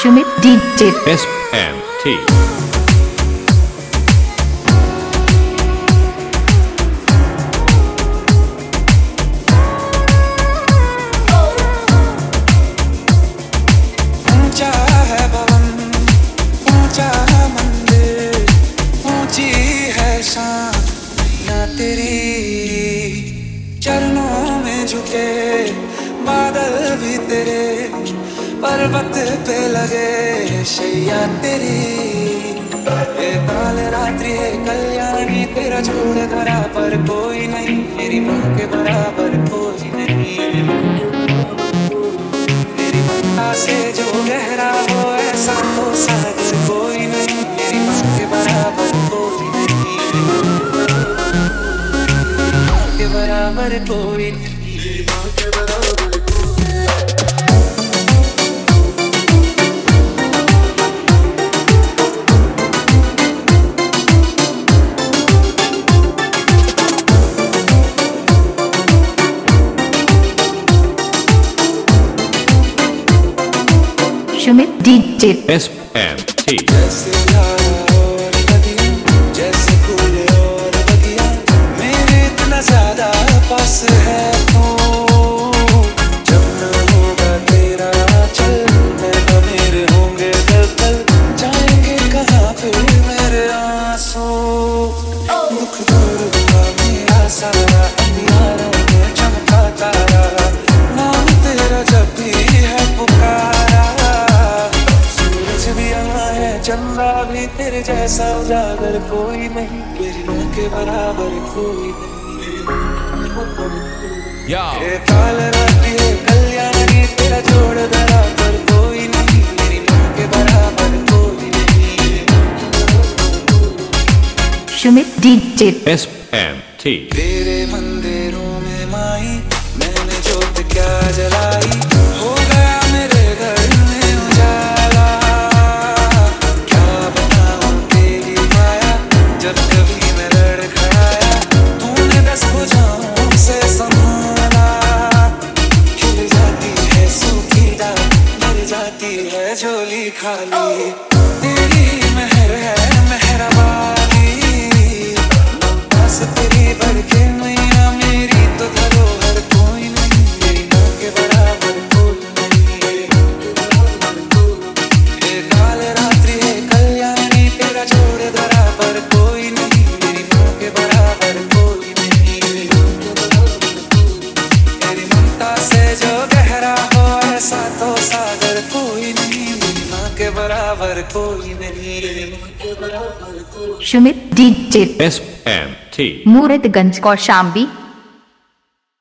Sumit DJ SMT ऊंचा है भवन, ऊंचा है मंदिर, ऊंची है शान मैया तेरी। चरणों में झुके बादल भी तेरे, पर्वत पे लगे शैया तेरी। ये काल रात्रि है कल्याणी, तेरा जोड़ धरा पर कोई नहीं, मेरी माँ के बराबर कोई नहीं। मेरी माँ से जो गहरा हो ऐसा तो सागर कोई नहीं, मेरी माँ के बराबर कोई नहीं, माँ के बराबर कोई नहीं, माँ के बराबर कोई। सुमित डीजे SMT जैसे धारा और नदियाँ, जैसे फूल और बगिया, मेरे इतना ज्यादा पास है तू। जब न होगा तेरा चल, मैं न मेरे होंगे दल, जाएंगे कहाँ फिर मेरे आंसू। दुख दूर हुआ मेरा सारा, अंधियारों में चमका तारा, नाम तेरा जब भी है पुकारा। सूरज भी यहाँ है, चंदा भी तेरे जैसा उजागर कोई नहीं, मेरी माँ के बराबर कोई नहीं। ये काल रात्रि है कल्याणी, तेरा जोड़ धरा पर कोई नहीं, मेरी माँ के बराबर कोई नहीं। सुमित डीजे SMT तेरे मंदिरों में माई मैंने जोत क्या जलाई, हो गया मेरे घर में उजाला। क्या बनाऊं तेरी माया, जब कभी मैं लड़खड़ाया, तूने 10 भुजाओं से संभाला। खिल जाती है सूखी डाल, मर जाती है झोली खाली, तेरी मेहर है मेहरबानी। बस तेरी बढ़ के मैया मेरी तो धरोहर कोई नहीं, मेरी माँ के बराबर कोई नहीं। ये काल रात्रि है कल्याणी, तेरा जोड़ धरा पर कोई नहीं, मेरी माँ के बराबर कोई नहीं। मेरी ममता से जो गहरा हो ऐसा तो सागर कोई नहीं, मेरी माँ के बराबर कोई नहीं। Sumit DJ SMT Murtganj Kaushambi.